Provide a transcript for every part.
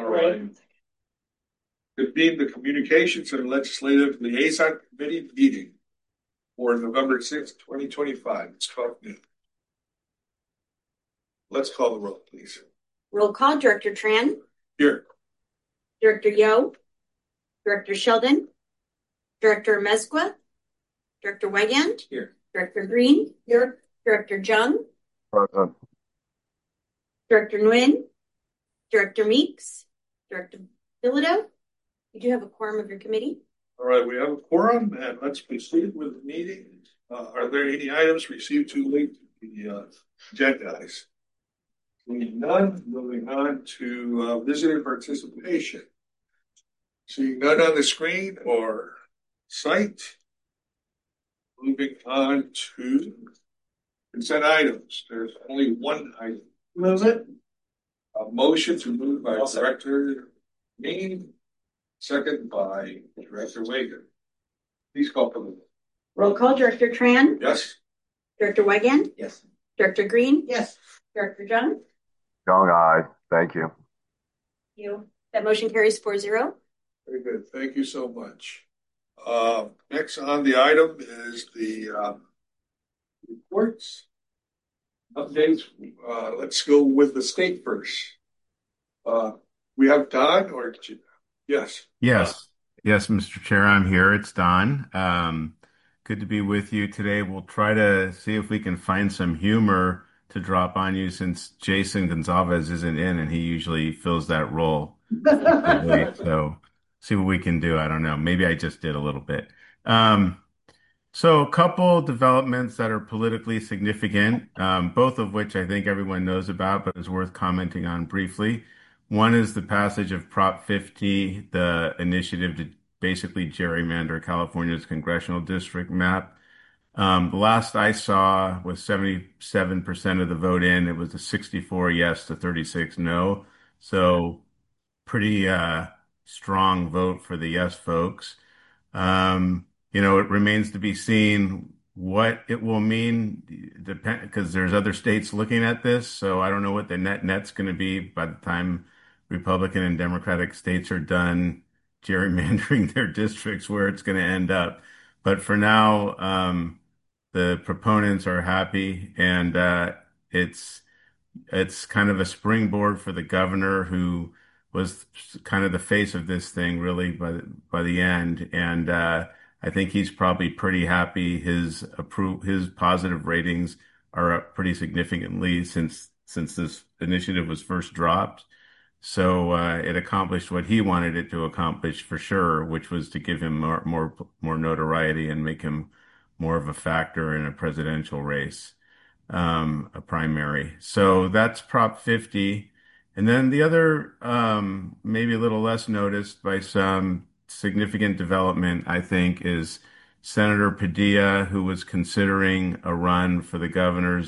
right. Convene the Communications and Legislative Liaison Committee meeting for November 6th, 2025. It's 12 noon. Let's call the roll, please. Roll call. Director Tran. Here. Director Yo. Director Sheldon. Director Mezqua. Director Wigand. Here. Director Green. Here. Director Jung. Present. Director Nguyen. Director Meeks. Director Bilodeau. You do have a quorum of your committee. All right, we have a quorum, and let's proceed with the meeting. Are there any items received too late to be agendized? Seeing none, moving on to visitor participation. Seeing none on the screen or site. Moving on to consent items. There's only one item. Move it. A motion to move by Director Mean, second by Director Wager. Please call for the vote. Roll call. Director Tran. Yes. Director Wigand. Yes. Director Green. Yes. Director Jung. Young, aye. Thank you. That motion carries 4-0. Very good. Thank you so much. Next on the item is the reports. Updates. Let's go with the state first. We have Don or yes. Yes, Mr. Chair, I'm here. It's Don. Good to be with you today. We'll try to see if we can find some humor to drop on you since Jason Gonzalez isn't in and he usually fills that role. So see what we can do. I don't know. Maybe I just did a little bit. So a couple developments that are politically significant, both of which I think everyone knows about, but is worth commenting on briefly. One is the passage of Prop 50, the initiative to basically gerrymander California's congressional district map. The last I saw was 77% of the vote in. It was a 64 yes to 36 no. So pretty strong vote for the yes folks. It remains to be seen what it will mean, because there's other states looking at this. So I don't know what the net's going to be by the time Republican and Democratic states are done gerrymandering their districts, where it's going to end up. But for now, the proponents are happy, and it's kind of a springboard for the governor, who was kind of the face of this thing really by the end. And I think he's probably pretty happy. His positive ratings are up pretty significantly since this initiative was first dropped. So it accomplished what he wanted it to accomplish for sure, which was to give him more notoriety and make him more of a factor in a presidential race, a primary. So that's Prop 50. And then the other, maybe a little less noticed by some, significant development, I think, is Senator Padilla, who was considering a run for the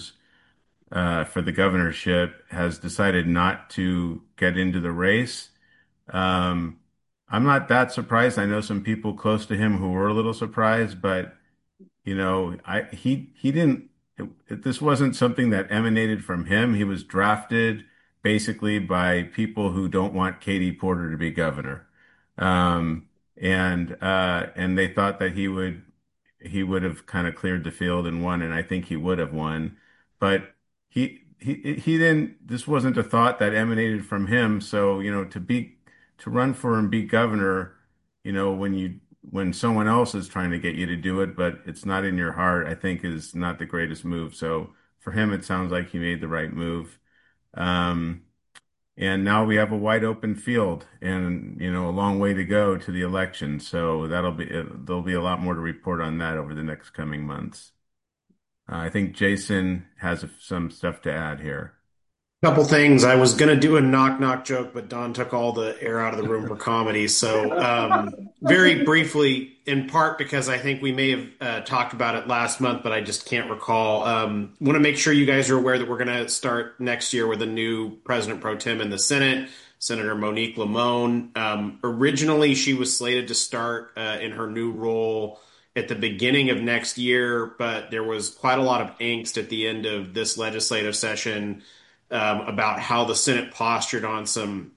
governorship, has decided not to get into the race. I'm not that surprised. I know some people close to him who were a little surprised, but he didn't. This wasn't something that emanated from him. He was drafted basically by people who don't want Katie Porter to be governor. And they thought that he would have kind of cleared the field and won, and I think he would have won. But he didn't. This wasn't a thought that emanated from him. So to run for and be governor, when someone else is trying to get you to do it, but it's not in your heart, I think is not the greatest move. So for him, it sounds like he made the right move. And now we have a wide open field and, a long way to go to the election. So there'll be a lot more to report on that over the next coming months. I think Jason has some stuff to add here. Couple things. I was going to do a knock-knock joke, but Don took all the air out of the room for comedy. So very briefly, in part because I think we may have talked about it last month, but I just can't recall. Want to make sure you guys are aware that we're going to start next year with a new president pro tem in the Senate, Senator Monique Limon. Originally, she was slated to start in her new role at the beginning of next year, but there was quite a lot of angst at the end of this legislative session about how the Senate postured on some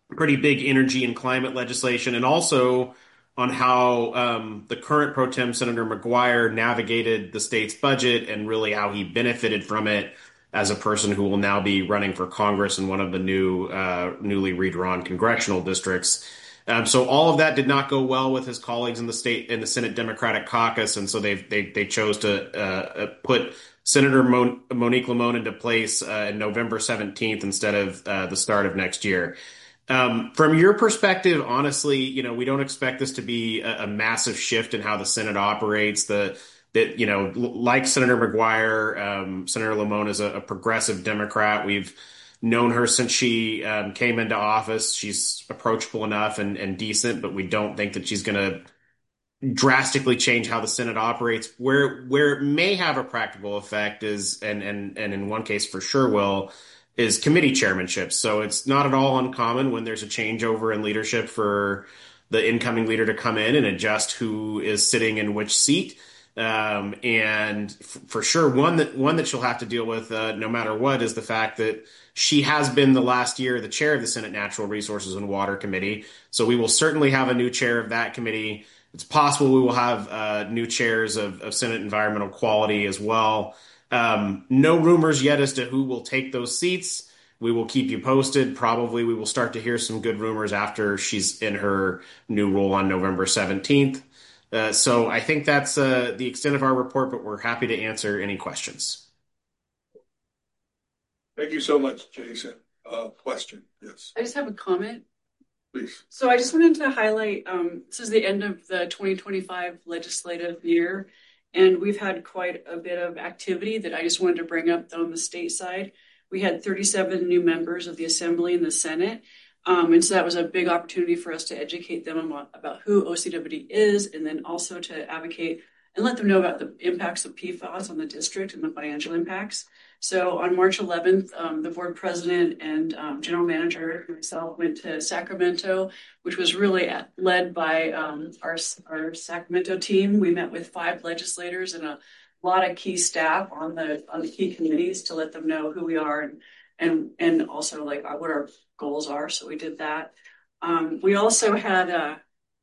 pretty big energy and climate legislation, and also on how the current pro tem Senator McGuire navigated the state's budget and really how he benefited from it as a person who will now be running for Congress in one of the newly redrawn congressional districts. So all of that did not go well with his colleagues in the state in the Senate Democratic Caucus, and so they chose to put Senator Monique Limon into place November 17th instead of the start of next year. From your perspective, honestly, we don't expect this to be a massive shift in how the Senate operates. Like Senator McGuire, Senator Limon is a progressive Democrat. We've known her since she came into office. She's approachable enough and decent, but we don't think that she's going to drastically change how the Senate operates. Where it may have a practical effect is, and in one case for sure will, is committee chairmanship. So it's not at all uncommon when there's a changeover in leadership for the incoming leader to come in and adjust who is sitting in which seat. And for sure, one that she'll have to deal with, no matter what, is the fact that she has been the last year the chair of the Senate Natural Resources and Water Committee. So we will certainly have a new chair of that committee. It's possible we will have new chairs of Senate Environmental Quality as well. No rumors yet as to who will take those seats. We will keep you posted. Probably we will start to hear some good rumors after she's in her new role on November 17th. So I think that's the extent of our report, but we're happy to answer any questions. Thank you so much, Jason. Question, yes, I just have a comment. please. So I just wanted to highlight, this is the end of the 2025 legislative year, and we've had quite a bit of activity that I just wanted to bring up on the state side. We had 37 new members of the Assembly and the Senate. And so that was a big opportunity for us to educate them about who OCWD is, and then also to advocate and let them know about the impacts of PFAS on the district and the financial impacts. So on March 11th, the board president and general manager and myself went to Sacramento, which was really led by our Sacramento team. We met with 5 legislators and a lot of key staff on the key committees to let them know who we are and also like what our goals are. So we did that. We also had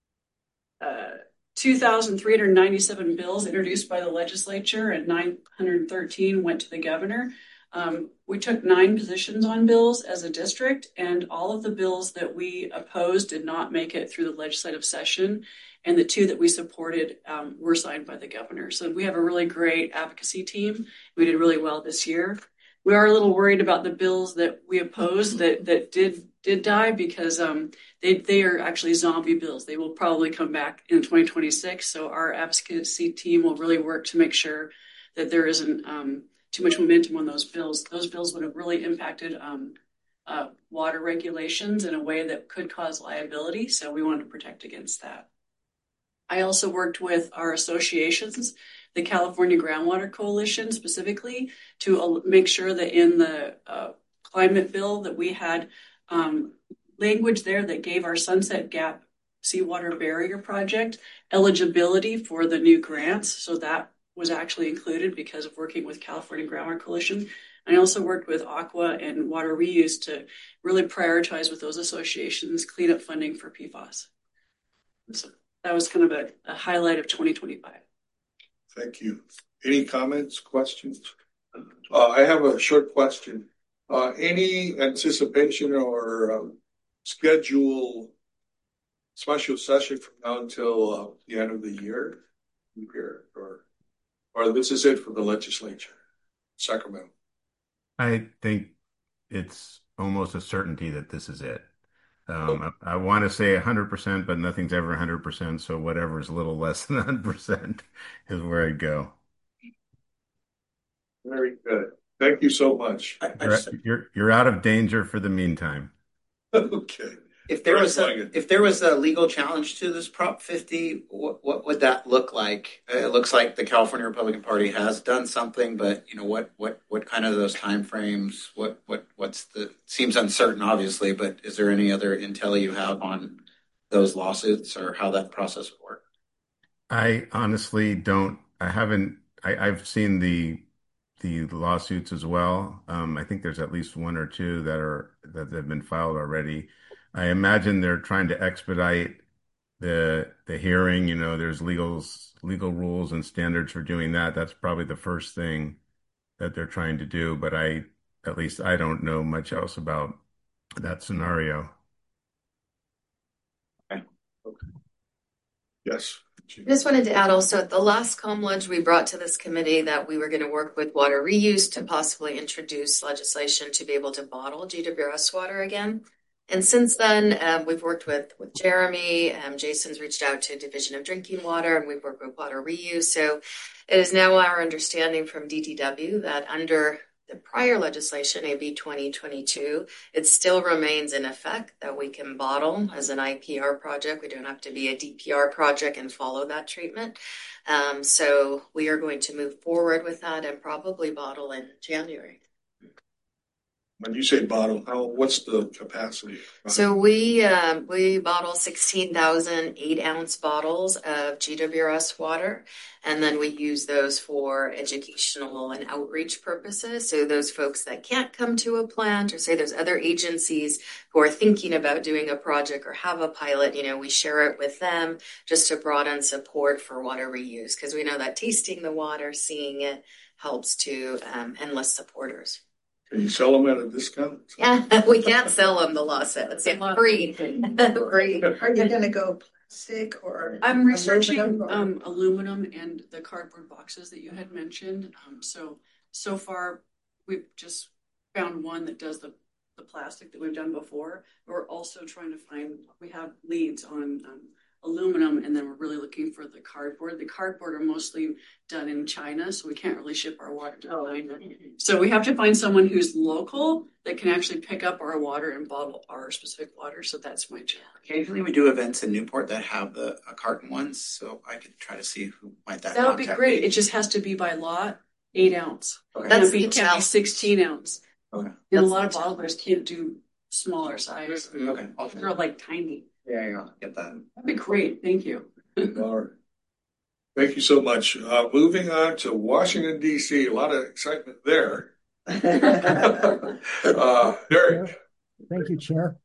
2,397 bills introduced by the legislature, and 913 went to the governor. We took 9 positions on bills as a district, and all of the bills that we opposed did not make it through the legislative session, and the 2 that we supported were signed by the governor. So we have a really great advocacy team. We did really well this year. We are a little worried about the bills that we opposed that did die because they are actually zombie bills. They will probably come back in 2026. So our advocacy team will really work to make sure that there isn't too much momentum on those bills. Those bills would have really impacted water regulations in a way that could cause liability. So we wanted to protect against that. I also worked with our associations, the California Groundwater Coalition specifically, to make sure that in the climate bill that we had language there that gave our Sunset Gap Seawater Barrier Project eligibility for the new grants. So that was actually included because of working with California Groundwater Coalition. I also worked with Aqua and Water Reuse to really prioritize with those associations cleanup funding for PFAS. So that was kind of a highlight of 2025. Thank you. Any comments, questions? I have a short question. Any anticipation or schedule special session from now until the end of the year? Or this is it for the legislature, Sacramento? I think it's almost a certainty that this is it. I want to say 100%, but nothing's ever 100%. So whatever is a little less than 100% is where I'd go. Very good. Thank you so much. You're out of danger for the meantime. Okay. If there was a legal challenge to this Prop 50, what would that look like? It looks like the California Republican Party has done something, but what kind of those timeframes? What's seems uncertain, obviously, but is there any other intel you have on those lawsuits or how that process would work? I honestly don't. I haven't. I've seen the the lawsuits as well. I think there's at least one or two that have been filed already. I imagine they're trying to expedite the hearing. You know, there's legal rules and standards for doing that. That's probably the first thing that they're trying to do, but at least I don't know much else about that scenario. Okay. Yes. I just wanted to add also at the last COMLEG, we brought to this committee that we were going to work with water reuse to possibly introduce legislation to be able to bottle GWRS water again. And since then, we've worked with Jeremy. Jason's reached out to Division of Drinking Water, and we've worked with water reuse. So it is now our understanding from DTW that under the prior legislation, AB 2022, it still remains in effect that we can bottle as an IPR project. We don't have to be a DPR project and follow that treatment. So we are going to move forward with that and probably bottle in January. When you say bottle, what's the capacity? So we bottle 16,000 8-ounce bottles of GWRS water, and then we use those for educational and outreach purposes. So those folks that can't come to a plant, or say there's other agencies who are thinking about doing a project or have a pilot, we share it with them just to broaden support for water reuse, because we know that tasting the water, seeing it helps to enlist supporters. Can you sell them at a discount? Yeah, we can't sell them, the law says. Yeah, free. Free. Are you going to go plastic or? I'm researching aluminum and the cardboard boxes that you had mentioned. So far, we've just found one that does the plastic that we've done before. We're also trying to we have leads on aluminum, and then we're really looking for the cardboard. The cardboard are mostly done in China, so we can't really ship our water to China. So we have to find someone who's local that can actually pick up our water and bottle our specific water. So that's my job. Occasionally we do events in Newport that have the carton ones, so I could try to see who might that would be great. Me. It just has to be by lot 8 ounce. Okay. Can't be 16 ounce. Okay. And a lot of bottlers can't do smaller size. Okay. They're like tiny. Yeah, get that. That'd be great. Thank you. All right. Thank you so much. Moving on to Washington, D.C., a lot of excitement there. Derek. Thank you, Chair.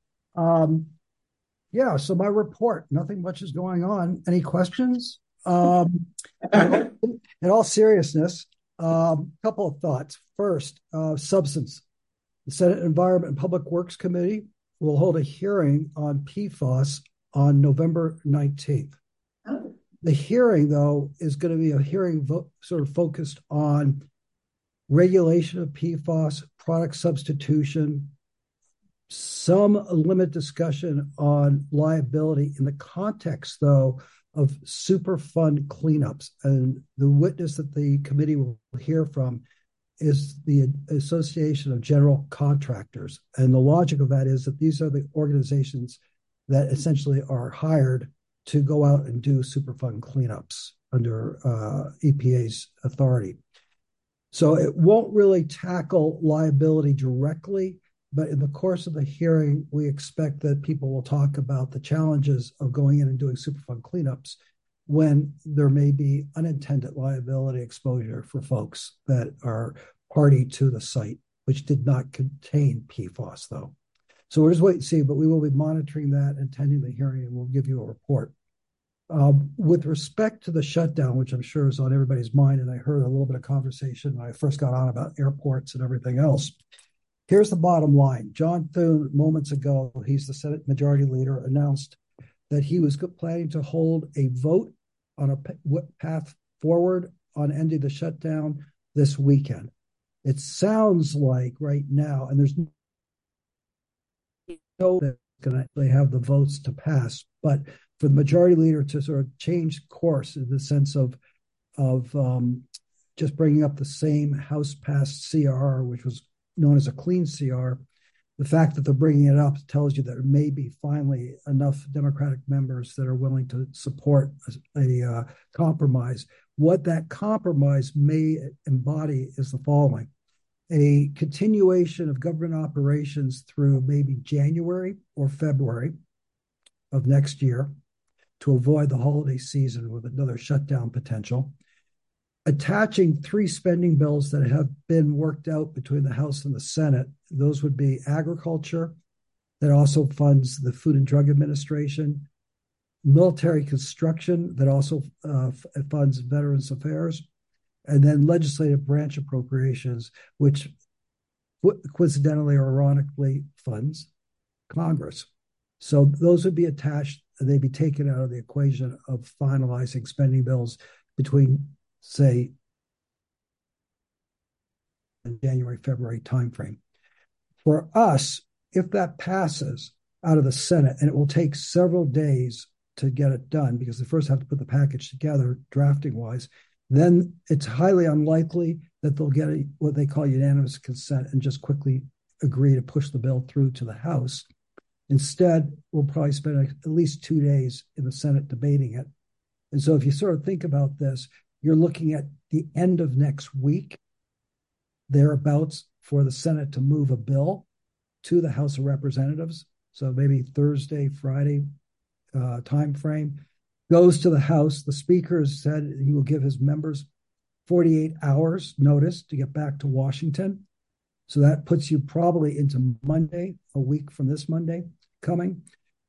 So my report, nothing much is going on. Any questions? In all seriousness, a couple of thoughts. First, substance. The Senate Environment and Public Works Committee will hold a hearing on PFAS on November 19th. Oh. The hearing, though, is going to be a hearing sort of focused on regulation of PFAS, product substitution, some limited discussion on liability in the context, though, of Superfund cleanups. And the witness that the committee will hear from is the Association of General Contractors. And the logic of that is that these are the organizations that essentially are hired to go out and do Superfund cleanups under EPA's authority. So it won't really tackle liability directly, but in the course of the hearing, we expect that people will talk about the challenges of going in and doing Superfund cleanups when there may be unintended liability exposure for folks that are party to the site, which did not contain PFAS, though. So we'll just wait and see, but we will be monitoring that and attending the hearing, and we'll give you a report. With respect to the shutdown, which I'm sure is on everybody's mind, and I heard a little bit of conversation when I first got on about airports and everything else. Here's the bottom line. John Thune, moments ago, he's the Senate Majority Leader, announced that he was planning to hold a vote on a path forward on ending the shutdown this weekend. It sounds like right now, and there's no that's going to actually have the votes to pass, but for the Majority Leader to sort of change course in the sense of just bringing up the same House-passed CR, which was known as a clean CR, the fact that they're bringing it up tells you that there may be finally enough Democratic members that are willing to support a compromise. What that compromise may embody is the following: a continuation of government operations through maybe January or February of next year to avoid the holiday season with another shutdown potential. attaching 3 spending bills that have been worked out between the House and the Senate. Those would be agriculture, that also funds the Food and Drug Administration, military construction, that also funds Veterans Affairs, and then legislative branch appropriations, which coincidentally or ironically funds Congress. So those would be attached, and they'd be taken out of the equation of finalizing spending bills between, say, January, February timeframe. For us, if that passes out of the Senate, and it will take several days to get it done because they first have to put the package together drafting wise, then it's highly unlikely that they'll get what they call unanimous consent and just quickly agree to push the bill through to the House. Instead, we'll probably spend at least 2 days in the Senate debating it. And so if you sort of think about this, you're looking at the end of next week, thereabouts, for the Senate to move a bill to the House of Representatives. So maybe Thursday, Friday time frame. Goes to the House. The Speaker has said he will give his members 48 hours notice to get back to Washington. So that puts you probably into Monday, a week from this Monday coming.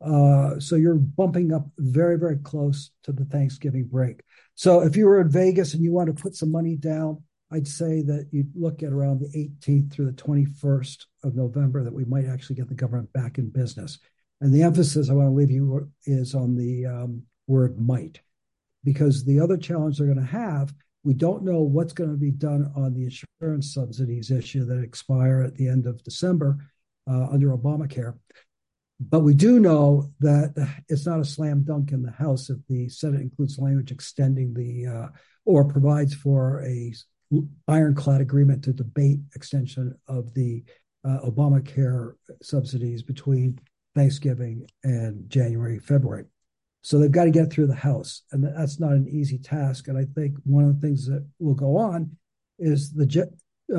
So you're bumping up very, very close to the Thanksgiving break. So if you were in Vegas and you want to put some money down, I'd say that you'd look at around the 18th through the 21st of November that we might actually get the government back in business. And the emphasis I want to leave you is on the word might, because the other challenge they're going to have, we don't know what's going to be done on the insurance subsidies issue that expire at the end of December under Obamacare. But we do know that it's not a slam dunk in the House if the Senate includes language extending the or provides for a ironclad agreement to debate extension of the Obamacare subsidies between Thanksgiving and January, February. So they've got to get through the House, and that's not an easy task. And I think one of the things that will go on is the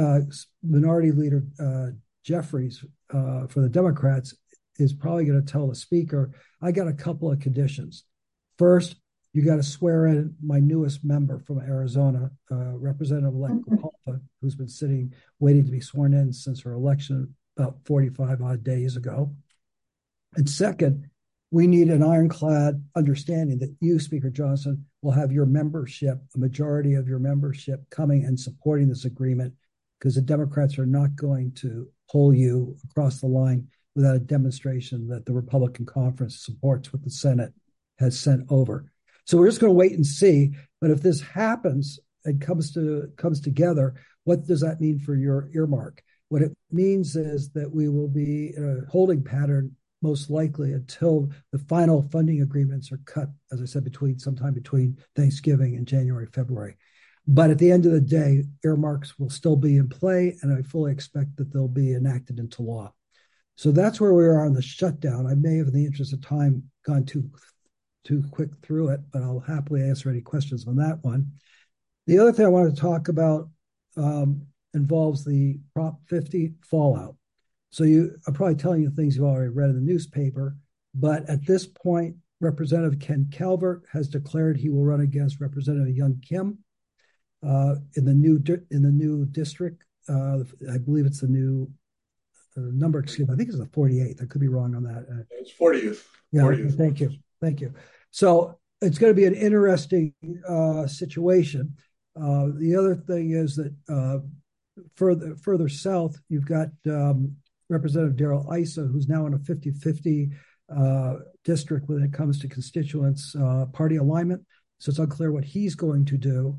Minority Leader Jeffries for the Democrats is probably going to tell the Speaker, I got a couple of conditions. First, you got to swear in my newest member from Arizona, Representative-elect Grijalva, who's been sitting, waiting to be sworn in since her election about 45 odd days ago. And second, we need an ironclad understanding that you, Speaker Johnson, will have your membership, a majority of your membership coming and supporting this agreement, because the Democrats are not going to pull you across the line without a demonstration that the Republican conference supports what the Senate has sent over. So we're just going to wait and see. But if this happens and comes together, what does that mean for your earmark? What it means is that we will be in a holding pattern most likely until the final funding agreements are cut, as I said, sometime between Thanksgiving and January, February. But at the end of the day, earmarks will still be in play, and I fully expect that they'll be enacted into law. So that's where we are on the shutdown. I may have, in the interest of time, gone too quick through it, but I'll happily answer any questions on that one. The other thing I want to talk about involves the Prop 50 fallout. So I'm probably telling you things you've already read in the newspaper, but at this point, Representative Ken Calvert has declared he will run against Representative Young Kim in the new district. I believe it's the new number. Excuse me, I think it's the 48th. I could be wrong on that. It's 40th. Yeah. 40th. Thank you. So it's going to be an interesting situation. The other thing is that further south, you've got Representative Darrell Issa, who's now in a 50-50 district when it comes to constituents' party alignment. So it's unclear what he's going to do.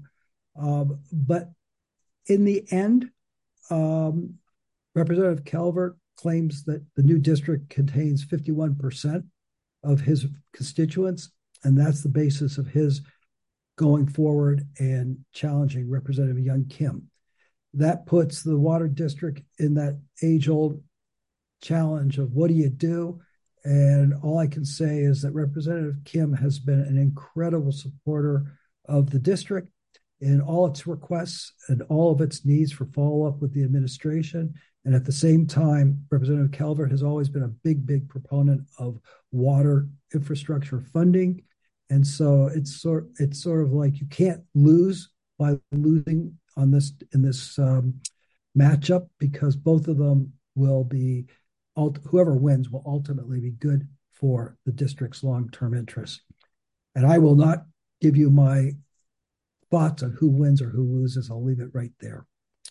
But in the end, Representative Calvert claims that the new district contains 51% of his constituents, and that's the basis of his going forward and challenging Representative Young Kim. That puts the water district in that age-old challenge of what do you do? And all I can say is that Representative Kim has been an incredible supporter of the district in all its requests and all of its needs for follow-up with the administration. And at the same time, Representative Calvert has always been a big proponent of water infrastructure funding. And so it's sort of like you can't lose by losing on this in this matchup, because both of them will be, whoever wins will ultimately be good for the district's long-term interests. And I will not give you my thoughts on who wins or who loses. I'll leave it right there.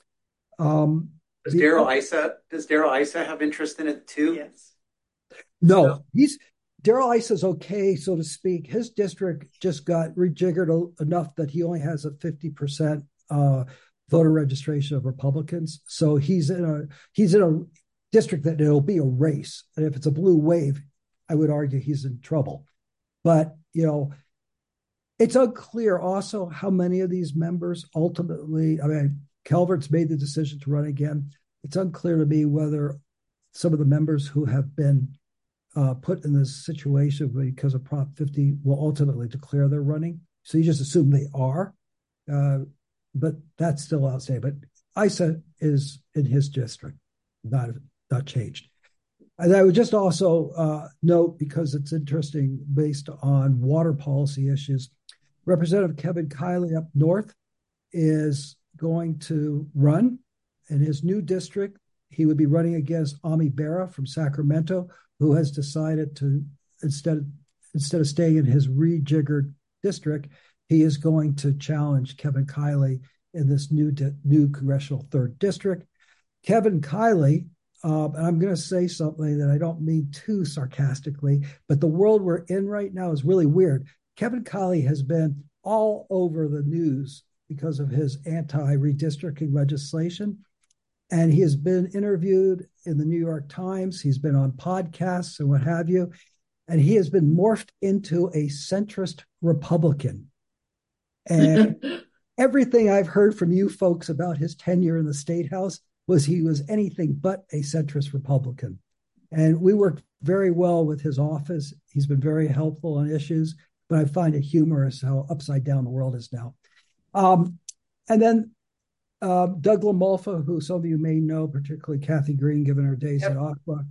Does Darrell Issa have interest in it too? Yes. No, Darrell Issa's okay, so to speak. His district just got rejiggered enough that he only has a 50% voter registration of Republicans. So he's in a district that it'll be a race. And if it's a blue wave, I would argue he's in trouble. But, it's unclear also how many of these members ultimately, Calvert's made the decision to run again. It's unclear to me whether some of the members who have been put in this situation because of Prop 50 will ultimately declare they're running. So you just assume they are, but that's still outstanding. But Issa is in his district, not changed. And I would just also note, because it's interesting based on water policy issues, Representative Kevin Kiley up north is going to run in his new district. He would be running against Ami Bera from Sacramento, who has decided to, instead of staying in his rejiggered district, he is going to challenge Kevin Kiley in this new congressional 3rd district. Kevin Kiley, and I'm going to say something that I don't mean too sarcastically, but the world we're in right now is really weird. Kevin Kiley has been all over the news because of his anti-redistricting legislation. And he has been interviewed in the New York Times. He's been on podcasts and what have you. And he has been morphed into a centrist Republican. And everything I've heard from you folks about his tenure in the State House was he was anything but a centrist Republican. And we worked very well with his office. He's been very helpful on issues, but I find it humorous how upside down the world is now. And then Doug LaMolfa, who some of you may know, particularly Kathy Green, given her days at Aqua,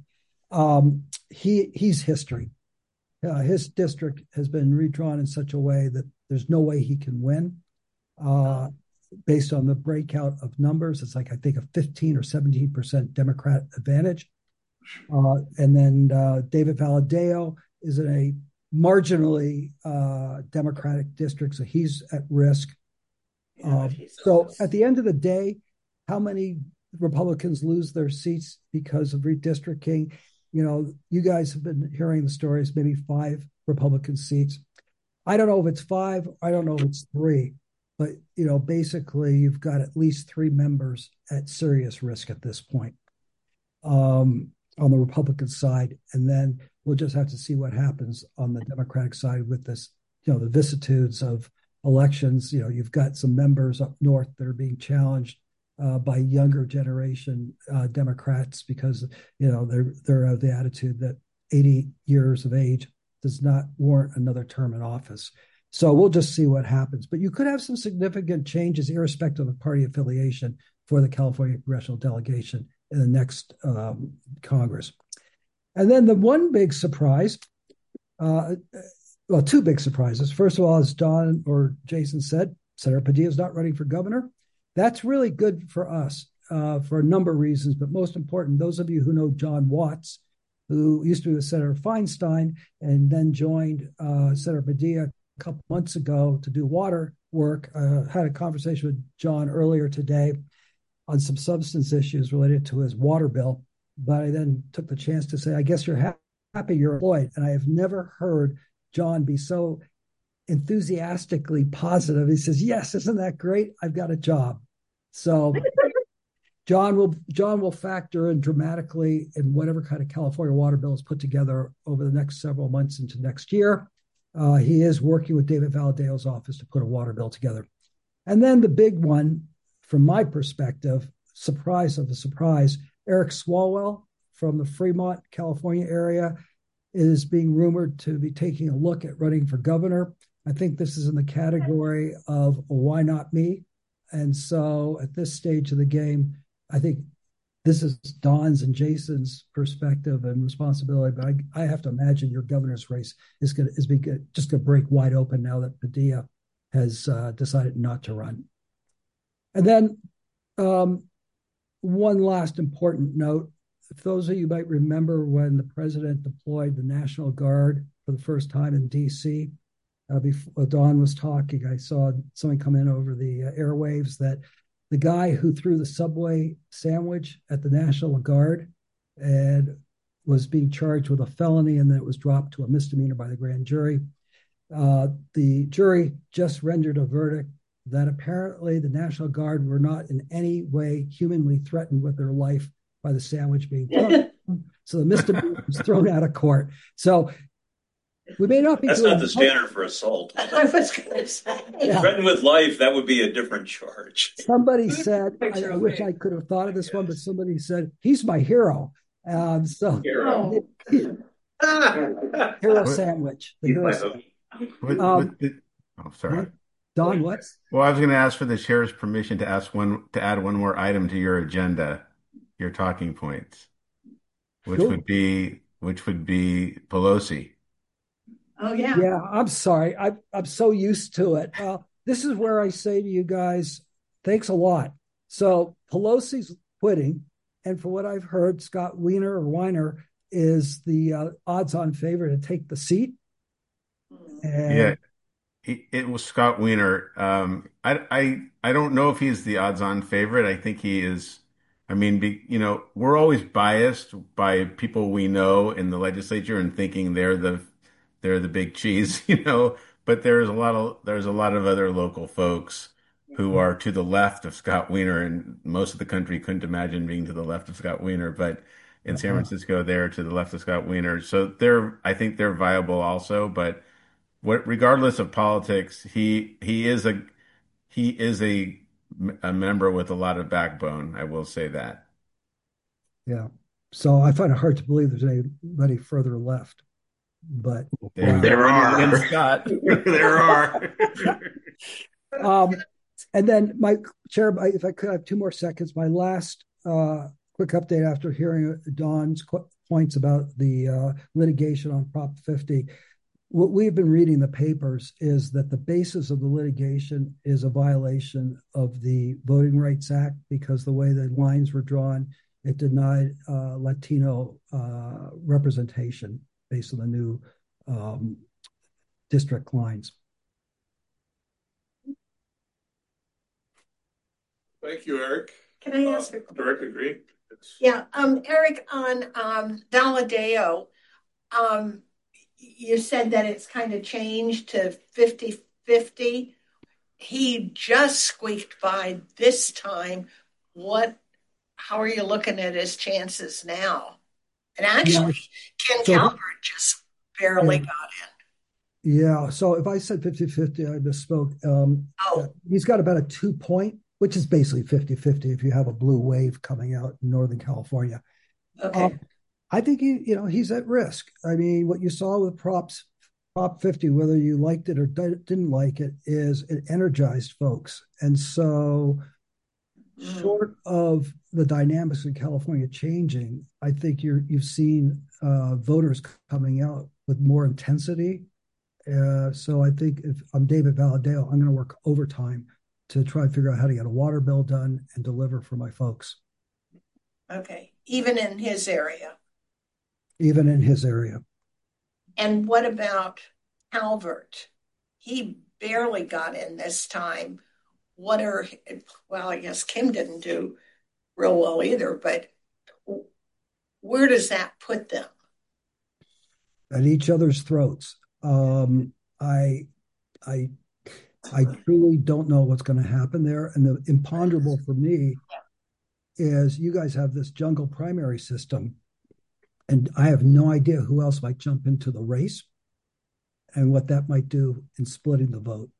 he's history. His district has been redrawn in such a way that there's no way he can win. Based on the breakout of numbers, it's like, I think, a 15 or 17% Democrat advantage. And then David Valadao is in a marginally Democratic district, so he's at risk. So at the end of the day, how many Republicans lose their seats because of redistricting? You guys have been hearing the stories, maybe 5 Republican seats. I don't know if it's 5, I don't know if it's 3, but basically you've got at least 3 members at serious risk at this point on the Republican side. And then we'll just have to see what happens on the Democratic side with this, the vicissitudes of elections. You've got some members up north that are being challenged by younger generation Democrats because they're of the attitude that 80 years of age does not warrant another term in office. So we'll just see what happens. But you could have some significant changes, irrespective of party affiliation, for the California congressional delegation in the next Congress. And then the one big surprise, 2 big surprises. First of all, as Don or Jason said, Senator Padilla is not running for governor. That's really good for us for a number of reasons, but most important, those of you who know John Watts, who used to be with Senator Feinstein and then joined Senator Padilla a couple months ago to do water work, had a conversation with John earlier today on some substance issues related to his water bill. But I then took the chance to say, I guess you're happy you're employed. And I have never heard John be so enthusiastically positive. He says, yes, isn't that great? I've got a job. So John will factor in dramatically in whatever kind of California water bill is put together over the next several months into next year. He is working with David Valadao's office to put a water bill together. And then the big one, from my perspective, surprise of a surprise, Eric Swalwell from the Fremont, California area is being rumored to be taking a look at running for governor. I think this is in the category of why not me? And so at this stage of the game, I think this is Don's and Jason's perspective and responsibility, but I have to imagine your governor's race is just going to break wide open now that Padilla has decided not to run. And then one last important note. If those of you might remember when the president deployed the National Guard for the first time in D.C., before Dawn was talking, I saw something come in over the airwaves that the guy who threw the Subway sandwich at the National Guard and was being charged with a felony, and then it was dropped to a misdemeanor by the grand jury. The jury just rendered a verdict that apparently the National Guard were not in any way humanly threatened with their life by the sandwich being thrown. So the misdemeanor was thrown out of court. So we may not be. That's not the standard for assault. I was going to say. Yeah. Threatened with life, that would be a different charge. Somebody said, I wish I could have thought of this one, but somebody said, he's my hero. So Hero. hero sandwich. The hero sandwich. Sorry. Don, what? Well, I was going to ask for the chair's permission to add one more item to your agenda, your talking points, which Sure. would be Pelosi. Oh, yeah. Yeah, I'm sorry. I'm so used to it. This is where I say to you guys, thanks a lot. So Pelosi's quitting, and for what I've heard, Scott Weiner is the odds-on favorite to take the seat. And Yeah, it was Scott Weiner. I don't know if he's the odds-on favorite. I think he is. I mean, we're always biased by people we know in the legislature and thinking they're the big cheese, But there's a lot of other local folks who are to the left of Scott Weiner, and most of the country couldn't imagine being to the left of Scott Weiner, but in San Francisco, they're to the left of Scott Weiner. So I think they're viable also, but regardless of politics, he is a member with a lot of backbone. I will say that. yeah, so I find it hard to believe there's anybody further left. But There are. Scott. There are. And then my chair, if I could have 2 more seconds, my last quick update after hearing Dawn's points about the litigation on Prop 50. What we've been reading in the papers is that the basis of the litigation is a violation of the Voting Rights Act because the way the lines were drawn, it denied Latino representation based on the new district lines. Thank you, Eric. Can I ask a Director Green? Yeah, Eric, on Valadeo, you said that it's kind of changed to 50-50. He just squeaked by this time. How are you looking at his chances now? And actually, Ken Calvert just barely got in. Yeah, so if I said 50-50, I misspoke. He's got about a 2-point, which is basically 50-50 if you have a blue wave coming out in Northern California. Okay. I think he's at risk. I mean, what you saw with Prop 50, whether you liked it or didn't like it, is it energized folks. And so short of the dynamics in California changing, I think you've seen voters coming out with more intensity. So I think if I'm David Valadeo, I'm going to work overtime to try and figure out how to get a water bill done and deliver for my folks. Okay, even in his area. Even in his area. And what about Calvert? He barely got in this time. I guess Kim didn't do real well either, but where does that put them? At each other's throats. I truly don't know what's going to happen there. And the imponderable for me is you guys have this jungle primary system, and I have no idea who else might jump into the race and what that might do in splitting the vote.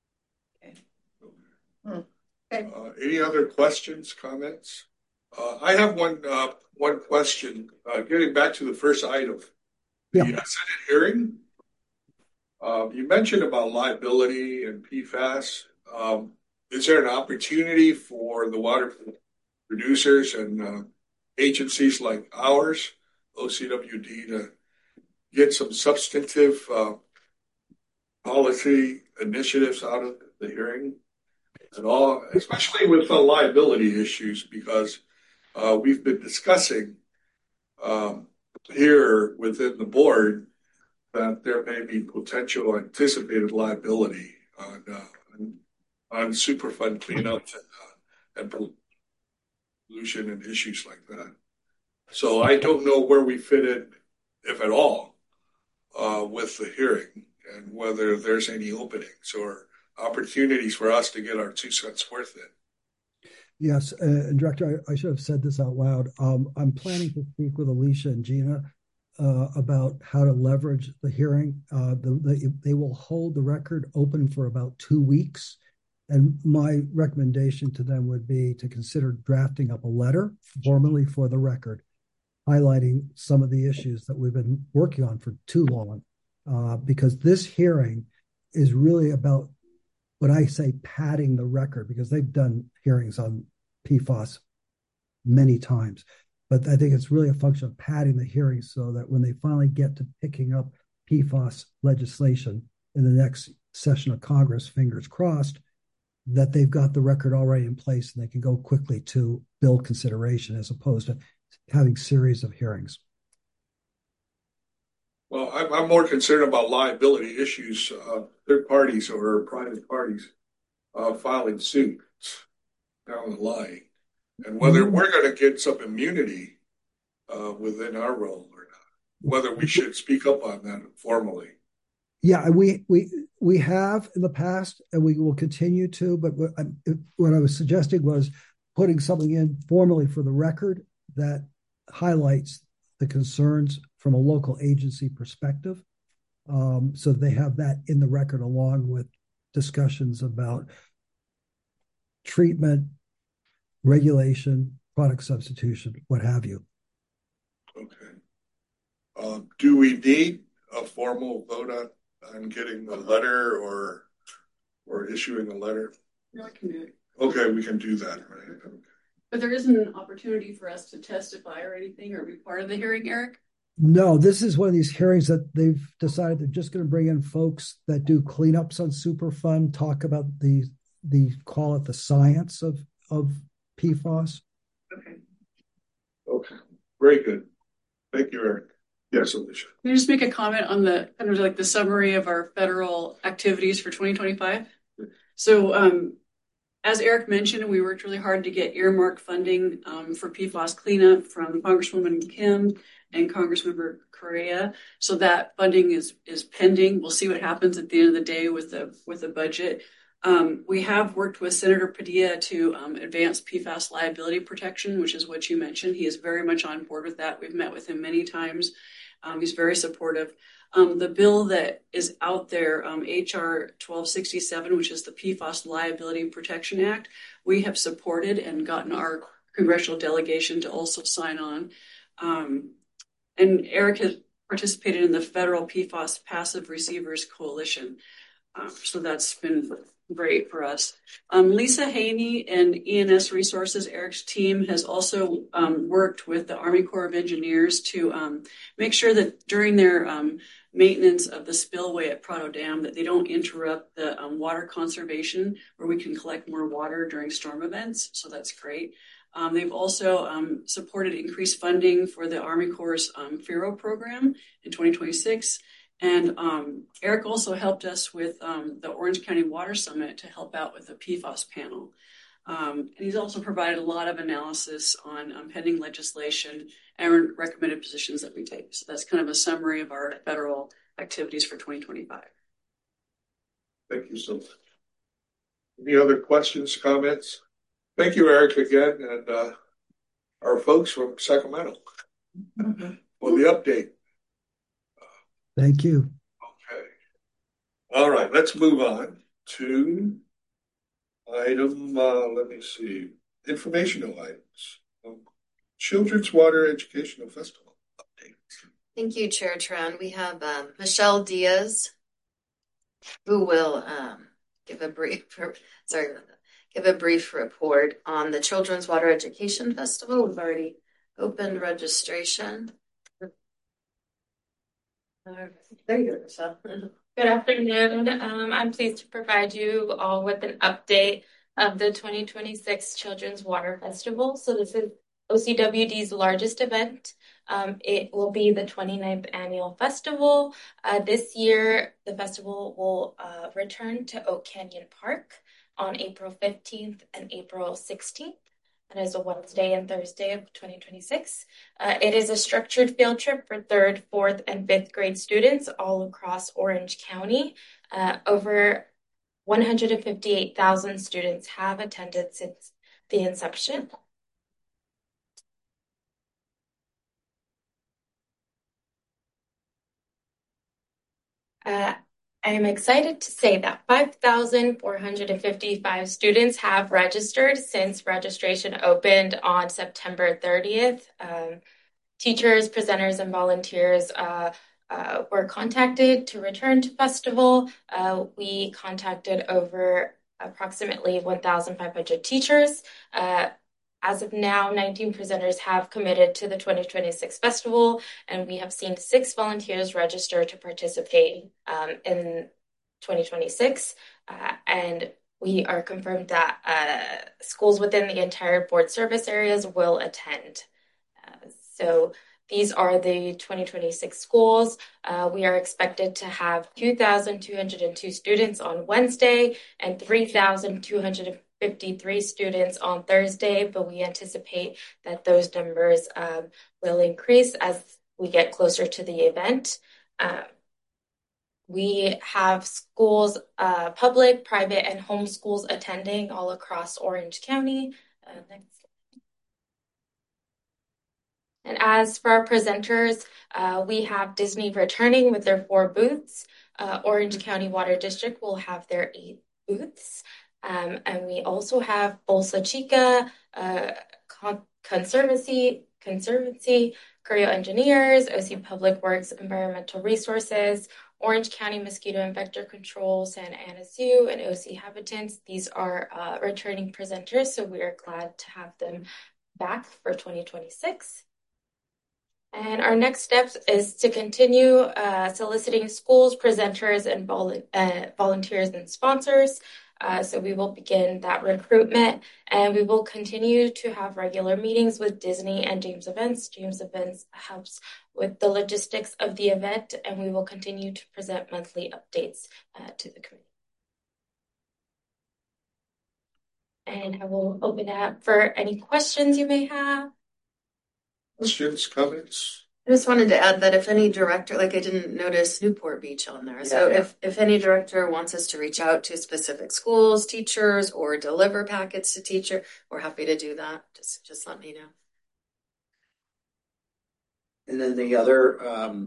Okay. Any other questions, comments? I have one question. Getting back to the first item, the Senate hearing. You mentioned about liability and PFAS. Is there an opportunity for the water producers and agencies like ours, OCWD, to get some substantive policy initiatives out of the hearing? at all, especially with the liability issues, because we've been discussing here within the board that there may be potential anticipated liability on Superfund cleanup and pollution and issues like that. So I don't know where we fit in, if at all, with the hearing and whether there's any openings or opportunities for us to get our 2 cents worth in. Yes, and Director, I should have said this out loud. I'm planning to speak with Alicia and Gina about how to leverage the hearing. They will hold the record open for about 2 weeks. And my recommendation to them would be to consider drafting up a letter formally for the record, highlighting some of the issues that we've been working on for too long. Because this hearing is really about, when I say padding the record, because they've done hearings on PFAS many times, but I think it's really a function of padding the hearing so that when they finally get to picking up PFAS legislation in the next session of Congress, fingers crossed, that they've got the record already in place and they can go quickly to bill consideration as opposed to having series of hearings. Well, I'm more concerned about liability issues, third parties or private parties filing suit down the line, and whether we're going to get some immunity within our role or not, whether we should speak up on that formally. Yeah, we have in the past, and we will continue to. But what I was suggesting was putting something in formally for the record that highlights the concerns from a local agency perspective, so they have that in the record along with discussions about treatment, regulation, product substitution, what have you. Okay. Do we need a formal vote on getting a letter or issuing a letter? No, I can do it. Okay, we can do that, right? Okay. But there isn't an opportunity for us to testify or anything or be part of the hearing, Eric? No, this is one of these hearings that they've decided they're just going to bring in folks that do cleanups on Superfund, talk about the call it the science of PFAS. Okay. Very good. Thank you, Eric. Yes, Alicia. Can you just make a comment on the kind of like the summary of our federal activities for 2025? So, as Eric mentioned, we worked really hard to get earmark funding for PFAS cleanup from Congresswoman Kim and Congressmember Correa. So that funding is pending. We'll see what happens at the end of the day with the budget. We have worked with Senator Padilla to advance PFAS liability protection, which is what you mentioned. He is very much on board with that. We've met with him many times. He's very supportive. The bill that is out there, HR 1267, which is the PFAS Liability Protection Act, we have supported and gotten our congressional delegation to also sign on. And Eric has participated in the Federal PFAS Passive Receivers Coalition. So that's been great for us. Lisa Haney and ENS Resources, Eric's team, has also worked with the Army Corps of Engineers to make sure that during their maintenance of the spillway at Prado Dam that they don't interrupt the water conservation where we can collect more water during storm events. So that's great. They've also supported increased funding for the Army Corps' FERO program in 2026. And Eric also helped us with the Orange County Water Summit to help out with the PFAS panel. And he's also provided a lot of analysis on pending legislation and recommended positions that we take. So that's kind of a summary of our federal activities for 2025. Thank you so much. Any other questions, comments? Thank you, Eric, again, and our folks from Sacramento for the update. Thank you. Okay. All right, let's move on to item, let me see, informational items. Children's Water Educational Festival update. Thank you, Chair Tran. We have Michelle Diaz, who will give a brief report on the Children's Water Education Festival. We've already opened registration. There you go, Michelle. Good afternoon. I'm pleased to provide you all with an update of the 2026 Children's Water Festival. So this is OCWD's largest event. It will be the 29th annual festival. This year, the festival will return to Oak Canyon Park on April 15th and April 16th. That is a Wednesday and Thursday of 2026. It is a structured field trip for 3rd, 4th, and 5th grade students all across Orange County. Over 158,000 students have attended since the inception. I am excited to say that 5,455 students have registered since registration opened on September 30th. Teachers, presenters, and volunteers were contacted to return to festival. We contacted over approximately 1,500 teachers. As of now, 19 presenters have committed to the 2026 festival, and we have seen 6 volunteers register to participate in 2026. And we are confirmed that schools within the entire board service areas will attend. So these are the 2026 schools. We are expected to have 2,202 students on Wednesday and 3,253 students on Thursday, but we anticipate that those numbers will increase as we get closer to the event. We have schools, public, private, and home schools attending all across Orange County. Next. And as for our presenters, we have Disney returning with their 4 booths. Orange County Water District will have their 8 booths. And we also have Bolsa Chica, Conservancy, Curio Engineers, OC Public Works, Environmental Resources, Orange County Mosquito and Vector Control, Santa Ana Zoo, and OC Habitants. These are returning presenters, so we are glad to have them back for 2026. And our next steps is to continue soliciting schools, presenters, and volunteers and sponsors. So we will begin that recruitment, and we will continue to have regular meetings with Disney and James Events. James Events helps with the logistics of the event, and we will continue to present monthly updates to the community. And I will open it up for any questions you may have. Questions, comments? I just wanted to add that if any director, like I didn't notice Newport Beach on there. So if any director wants us to reach out to specific schools, teachers, or deliver packets to teacher, we're happy to do that. Just let me know. And then the other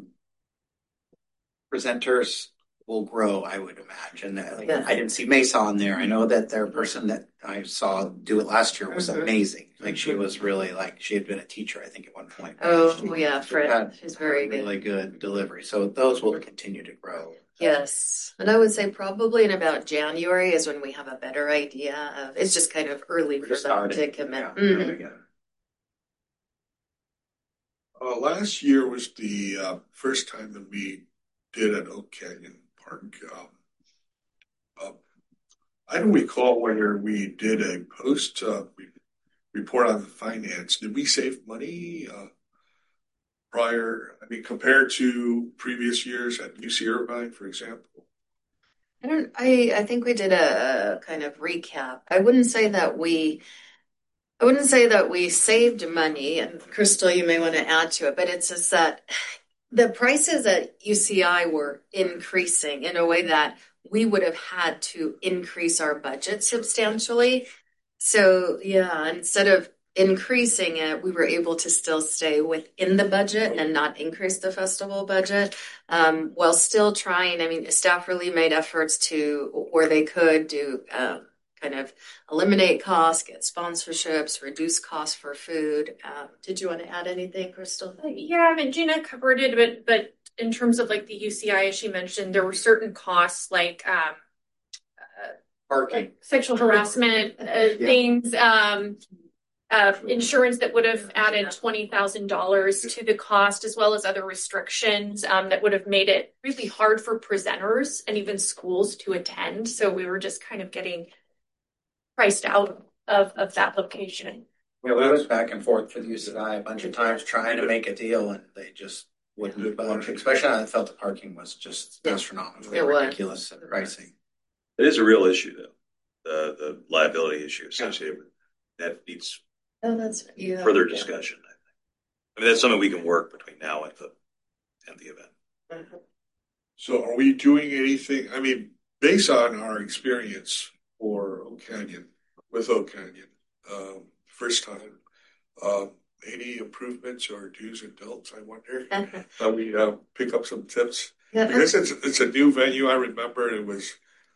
presenters will grow, I would imagine. Yes. I didn't see Mesa on there. I know that their person that I saw do it last year was amazing. Like she was really she had been a teacher, I think, at one point. Oh, yeah, Fred. She's very good. Really good delivery. So those will continue to grow. Yes. And I would say probably in about January is when we have a better idea of, it's just kind of early for them to commit. Yeah. Mm-hmm. Last year was the first time that we did at Oak Canyon Park. I don't recall whether we did a post report on the finance. Did we save money prior? I mean, compared to previous years at UC Irvine, for example. I think we did a kind of recap. I wouldn't say that we saved money, and Crystal, you may want to add to it, but it's just that the prices at UCI were increasing in a way that we would have had to increase our budget substantially. So yeah, instead of increasing it, we were able to still stay within the budget and not increase the festival budget, while still trying. I mean, staff really made efforts to, where they could, do kind of eliminate costs, get sponsorships, reduce costs for food. Did you want to add anything, Crystal? Yeah, I mean, Gina covered it, but in terms of like the UCI, as she mentioned, there were certain costs like parking, like sexual harassment things, insurance that would have added $20,000 to the cost, as well as other restrictions that would have made it really hard for presenters and even schools to attend. So we were just kind of getting priced out of that location. Yeah, we went back and forth with UCI a bunch of times trying to make a deal, and they just wouldn't budge. Especially, I felt the parking was just astronomically ridiculous pricing. It is a real issue, though. The liability issue associated with that needs further discussion. I mean, that's something we can work between now and the event. So are we doing anything? I mean, based on our experience for Oak Canyon, with Oak Canyon, first time, any improvements or do's and don'ts, I wonder? How we pick up some tips? Yeah. I guess it's a new venue. I remember it was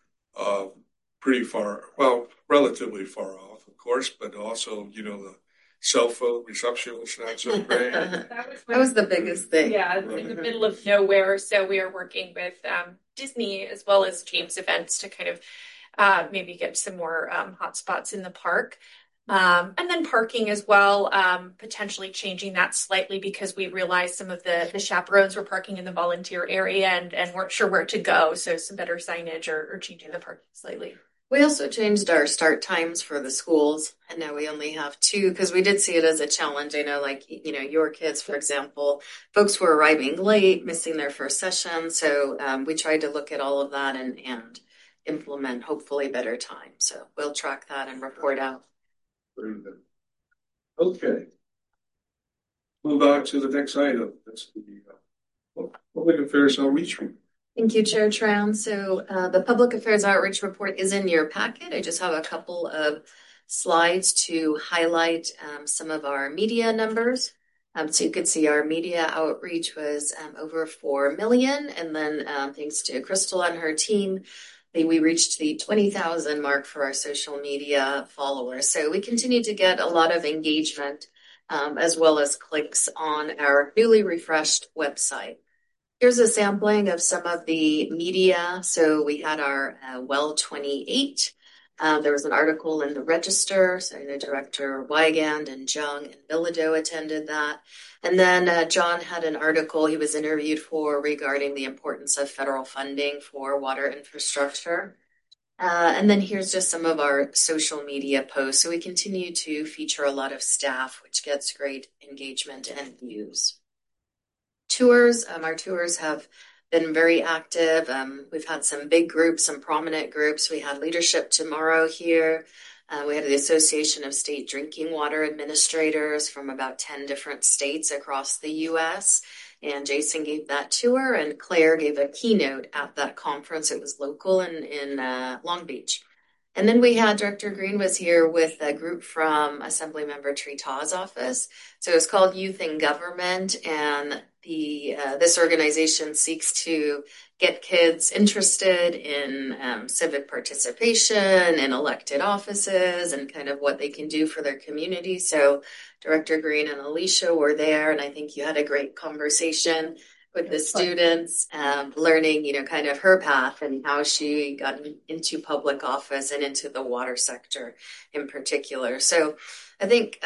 pretty far, well, relatively far off, of course, but also, the cell phone reception was not so great. That was the biggest thing. Yeah, it's in the middle of nowhere. So we are working with Disney as well as James Events to kind of maybe get some more hotspots in the park. And then parking as well, potentially changing that slightly because we realized some of the chaperones were parking in the volunteer area and weren't sure where to go. So some better signage or changing the parking slightly. We also changed our start times for the schools, and now we only have 2 because we did see it as a challenge. I know, your kids, for example, folks were arriving late, missing their first session. So we tried to look at all of that and implement hopefully better time. So we'll track that and report out. Very good. Okay. Move on to the next item. That's the Public Affairs Outreach Report. Thank you, Chair Tran. So the Public Affairs Outreach Report is in your packet. I just have a couple of slides to highlight some of our media numbers. So you could see our media outreach was over 4 million. And then thanks to Crystal and her team, we reached the 20,000 mark for our social media followers. So we continue to get a lot of engagement as well as clicks on our newly refreshed website. Here's a sampling of some of the media. So we had our Well 28. There was an article in the Register. So Director Wygand and Jung and Bilodeau attended that. And then John had an article he was interviewed for regarding the importance of federal funding for water infrastructure. And then here's just some of our social media posts. So we continue to feature a lot of staff, which gets great engagement and views. Tours, our tours have been very active. We've had some big groups, some prominent groups. We had Leadership Tomorrow here. We had the Association of State Drinking Water Administrators from about 10 different states across the U.S. And Jason gave that tour, and Claire gave a keynote at that conference. It was local in Long Beach. And then we had Director Green was here with a group from Assemblymember Trita's office. So it's called Youth in Government, and this organization seeks to get kids interested in civic participation in elected offices and kind of what they can do for their community. So Director Green and Alicia were there, and I think you had a great conversation with the students, learning, kind of her path and how she got into public office and into the water sector in particular. So I think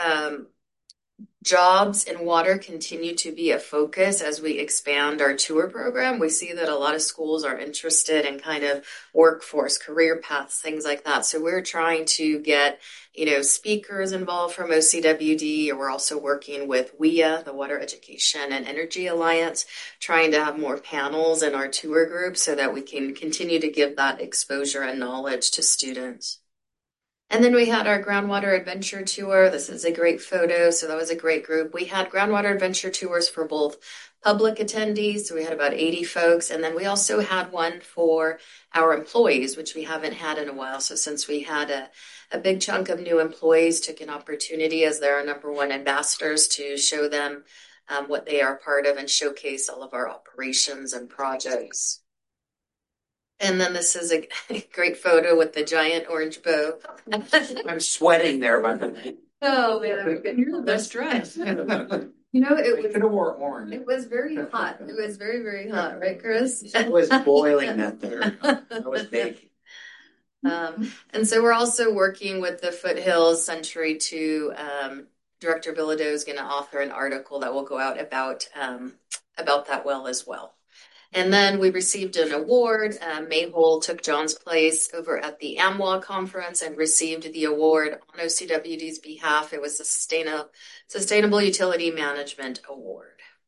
jobs in water continue to be a focus as we expand our tour program. We see that a lot of schools are interested in kind of workforce, career paths, things like that. So we're trying to get, speakers involved from OCWD, or we're also working with WEA, the Water Education and Energy Alliance, trying to have more panels in our tour group so that we can continue to give that exposure and knowledge to students. And then we had our Groundwater Adventure Tour. This is a great photo. So that was a great group. We had Groundwater Adventure Tours for both public attendees. So we had about 80 folks. And then we also had one for our employees, which we haven't had in a while. So since we had a big chunk of new employees, took an opportunity as their number one ambassadors to show them what they are part of and showcase all of our operations and projects. And then this is a great photo with the giant orange bow. I'm sweating there, by the way. Oh, man. You're the best dressed. It could have wore orange. It was very hot. It was very, very hot, right, Chris? It was boiling that there. I was baking. And so we're also working with the Foothills Century to Director Bilodeau is going to author an article that will go out about that well as well. And then we received an award. Mayhole took John's place over at the AMWA conference and received the award on OCWD's behalf. It was the Sustainable Utility Management Award.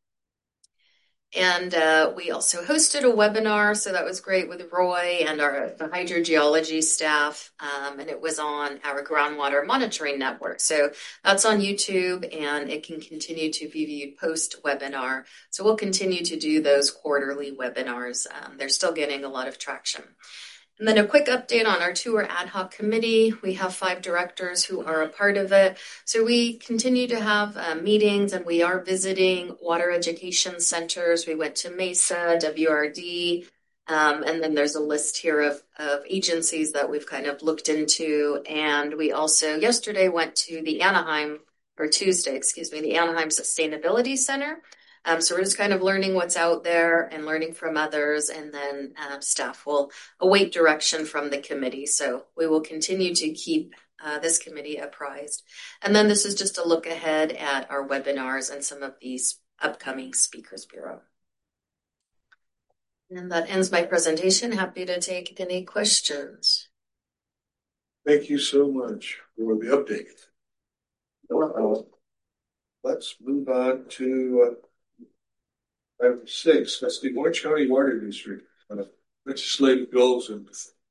And we also hosted a webinar, so that was great with Roy and the hydrogeology staff, and it was on our groundwater monitoring network. So that's on YouTube, and it can continue to be viewed post-webinar. So we'll continue to do those quarterly webinars. They're still getting a lot of traction. And then a quick update on our tour ad hoc committee. We have 5 directors who are a part of it. So we continue to have meetings, and we are visiting water education centers. We went to Mesa, WRD, and then there's a list here of agencies that we've kind of looked into. And we also yesterday went to the Anaheim Sustainability Center. So we're just kind of learning what's out there and learning from others, and then staff will await direction from the committee. So we will continue to keep this committee apprised. And then this is just a look ahead at our webinars and some of these upcoming Speakers Bureau. And that ends my presentation. Happy to take any questions. Thank you so much for the update. Let's move on to Item 6, that's the Orange County Water District legislative goals and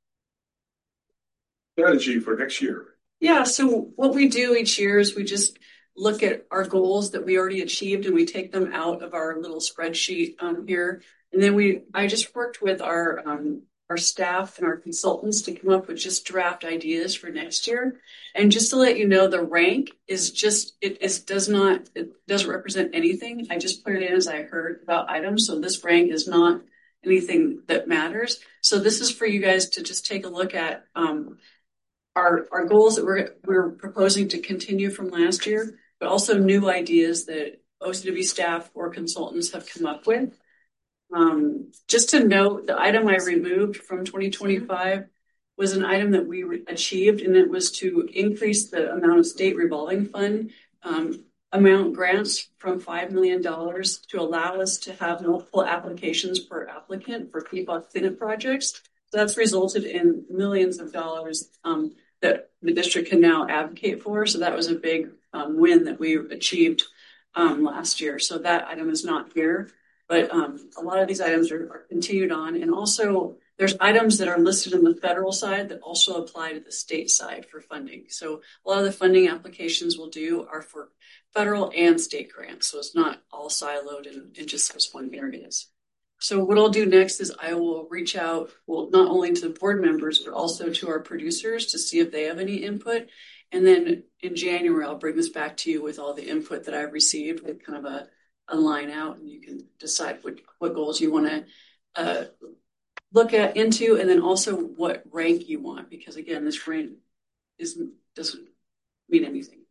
strategy for next year. Yeah, so what we do each year is we just look at our goals that we already achieved, and we take them out of our little spreadsheet here. And then I just worked with our staff and our consultants to come up with just draft ideas for next year. And just to let you know, the rank is just, it doesn't represent anything. I just put it in as I heard about items. So this rank is not anything that matters. So this is for you guys to just take a look at our goals that we're proposing to continue from last year, but also new ideas that OCW staff or consultants have come up with. Just to note, the item I removed from 2025 was an item that we achieved, and it was to increase the amount of state revolving fund amount grants from $5 million to allow us to have multiple applications per applicant for PFAS cleanup projects. So that's resulted in millions of dollars that the district can now advocate for. So that was a big win that we achieved last year. So that item is not here. But a lot of these items are continued on. And also, there's items that are listed in the federal side that also apply to the state side for funding. So a lot of the funding applications we'll do are for federal and state grants. So it's not all siloed in just those one areas. So what I'll do next is I will reach out, well, not only to the board members, but also to our producers to see if they have any input. And then in January, I'll bring this back to you with all the input that I've received with kind of a line out, and you can decide what goals you want to look into, and then also what rank you want, because again, this rank doesn't mean anything.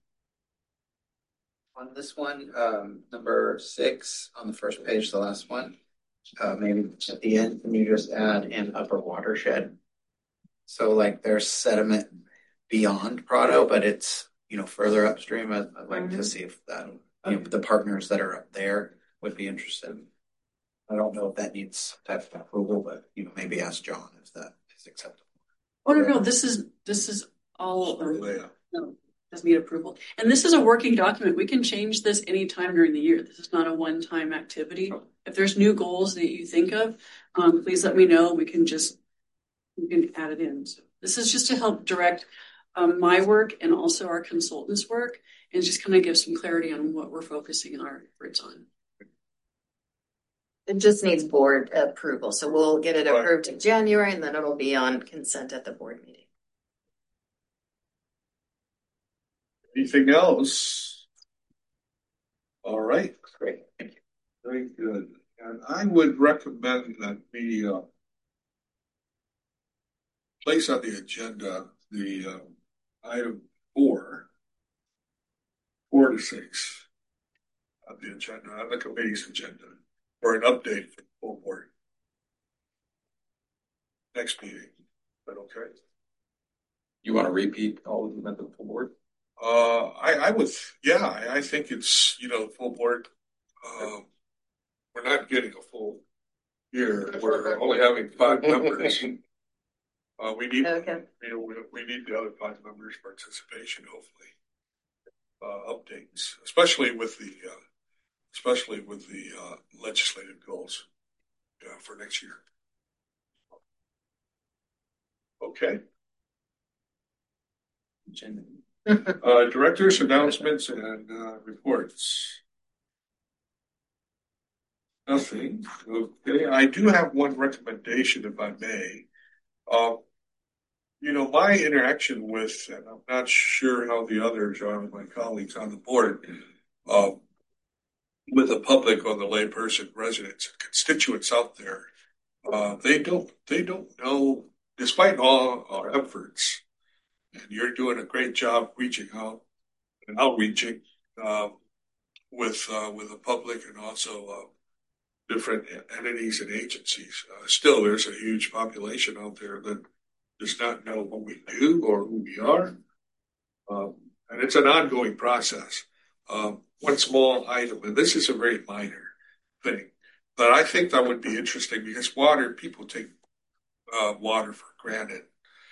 On this one, number 6 on the first page, the last one, maybe at the end, can you just add an upper watershed? So like there's sediment beyond Prado, but it's further upstream. I'd like to see if that. The partners that are up there would be interested. I don't know if that needs type of approval, but maybe ask John if that is acceptable. Oh no, this is all no, doesn't need approval. And this is a working document. We can change this anytime during the year. This is not a one-time activity. If there's new goals that you think of, please let me know. We can add it in. So this is just to help direct my work and also our consultants' work, and just kind of give some clarity on what we're focusing our efforts on. It just needs board approval. So we'll get it approved in January, and then it'll be on consent at the board meeting. Anything else? All right. Great. Thank you. Very good. And I would recommend that we place on the agenda the item 4 to 6 on the agenda, on the committee's agenda, for an update for the full board. Next meeting. Is that okay? You want to repeat all of them at the full board? I would, yeah, I think it's, full board. We're not getting a full, year. We're only having 5 members. We need, Okay. we need the other 5 members' participation, hopefully. Updates, especially with the legislative goals for next year. Okay. Directors' announcements and reports. Nothing. Okay. I do have one recommendation, if I may. My interaction with, and I'm not sure how the others are, my colleagues on the board, with the public on the layperson, residents, and constituents out there, they don't know, despite all our efforts, and you're doing a great job reaching out and outreaching with the public and also different entities and agencies. Still, there's a huge population out there that does not know what we do or who we are. And it's an ongoing process. One small item, and this is a very minor thing, but I think that would be interesting because people take water for granted.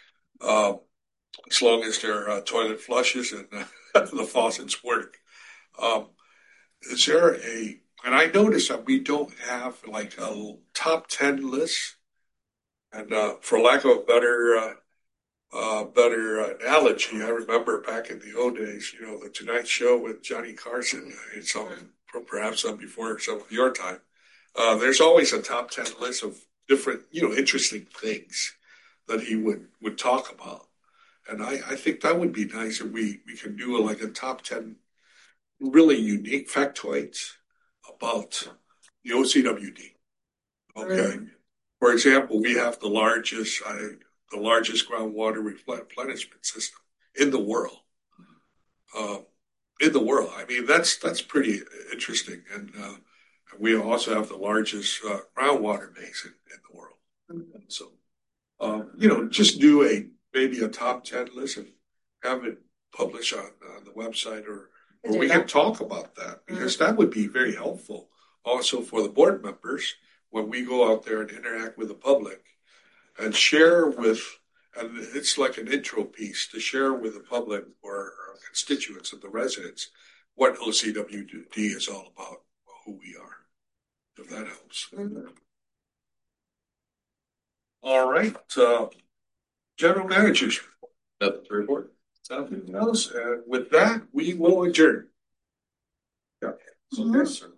As long as their toilet flushes and the faucets work. Is there and I noticed that we don't have like a top 10 list. And for lack of a better analogy, I remember back in the old days, the Tonight Show with Johnny Carson, perhaps before some of your time. There's always a top 10 list of different, interesting things that he would talk about. And I think that would be nice if we can do like a top 10 really unique factoids about the OCWD. Okay. For example, we have the largest groundwater replenishment system in the world. I mean, that's pretty interesting. And we also have the largest groundwater basin in the world. And so, just do maybe a top 10 list and have it published on the website or we can talk about that because that would be very helpful also for the board members when we go out there and interact with the public and share with, and it's like an intro piece to share with the public or our constituents and the residents what OCWD is all about, who we are, if that helps. All right. General managers. Nothing to report. Nothing else. And with that, we will adjourn. Yeah. So, yes, sir.